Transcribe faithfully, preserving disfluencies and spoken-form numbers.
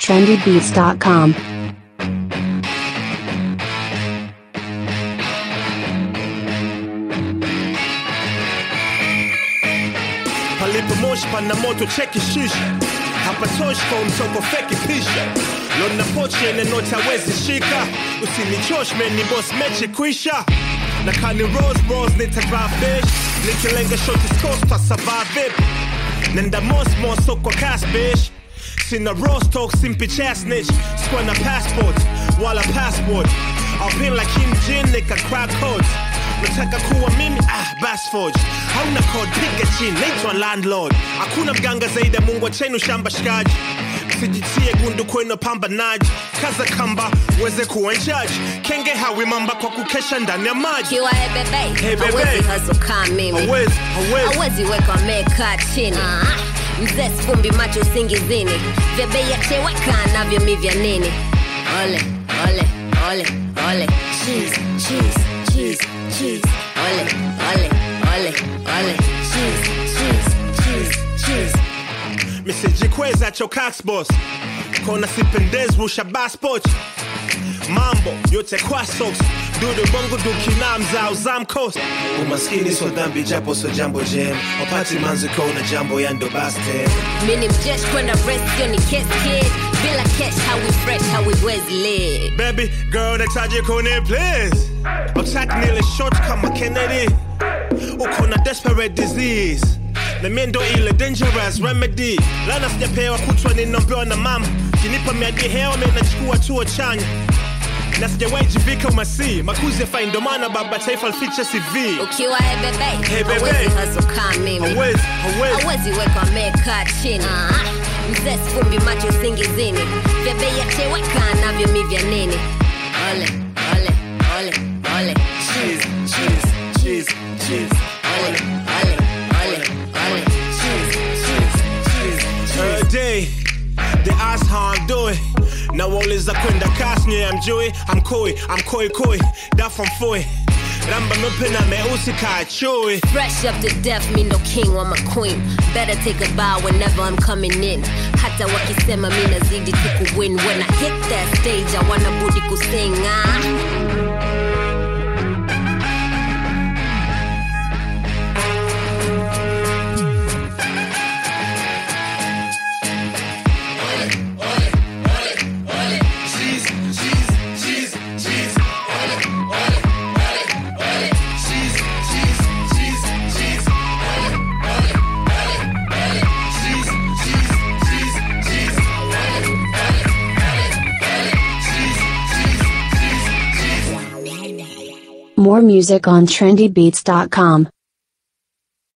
trendy beats dot com. Palipo moshi pana moto cheki shisha. Hapatoshi kwa mtoko feki pisha. Lona pochi ene nota wezi shika. Usinichosh meni boss mechi kwisha. Na kani rose rose nita drive fish. Nikilenga shoti scores pa survive it. Nenda mos mos kwa cash bitch. Sina rose talk simpi chest snitch. Squana passport, wala passport. I'll pin like Kim Jin nika crack codes. Nataka kuwa mimi, ah, bass forge. Hauna code, piga chini, naitwa landlord. Hakuna mganga zaidi ya Mungu achenu shamba shikaji. Sijitie gundu kweno pambanaji. Kaza kamba, weze kuwa in charge. Kenge hawi mamba kwa kukesha ndani ya maji. Kiwa hey bebe, hey bebe, hawezi hustle kama mimi. Hawezi, hawezi Hawezi weka meka chini uh-huh. Mzee sfumbi macho singizini. Vya bei ya cheweka navyo mi vya nini. Ole, ole, ole, ole. Cheese, cheese, cheese, cheese. Ole, ole, ole, ole. Cheese, cheese, cheese, cheese. Misijikweza cho cax boss. Kona sipendez rusha bass poch. Mambo yote kwa socks. Dudu bongo dukina mzao zam coast. Umaskini so dhambi japo so jambo jam. Wapati manzi kona jambo yando baste. Mini mjesh kwenda rest yoni kiss kid. Bila cash how we fresh how we wezi live. Baby girl netaje kone please. Attack nearly short kama Kennedy. Ukona desperate disease. Na miendo ile dangerous remedy. Lana sijapewa kutwa ninombewa na mama. Kinipa miadi hewa mena chukua tuo chanya. Na sijawahi jivika umasi. Makuzi ya faindomana baba taifa alficha C V. Ukiwa hey bebe, hey bebe, hawezi hustle kama mimi. Hawezi, hawezi Hawezi weka meka chini uh-huh. Mzee sfumbi macho singizini. Vya bei ya cheweka navyo mi vya nini. Ole, ole, ole, ole. Cheese, cheese, cheese, cheese. Ole, ole, ole, ole. Cheese, cheese, cheese, cheese. A day, the ass how I'm doing. Now all is a kwenda kasnye, I'm Joey, I'm koi, I'm koi koi. That from foy. Ramba mepena me usika chui. Fresh up to death, me no king or my queen. Better take a bow whenever I'm coming in. Hata wakisema mi nazidi tu win. When I hit that stage, I wanna budi kusing ah. More music on trendy beats dot com.